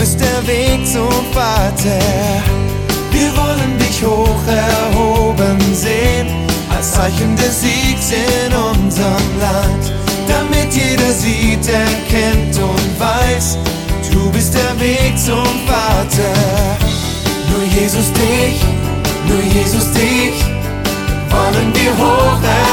bist der Weg zum Vater. Wir wollen dich hoch erhoben sehen, als Zeichen des Siegs in unserem Land. Damit jeder sieht, erkennt und weiß, du bist der Weg zum Vater. Nur Jesus dich wollen wir hoch erheben.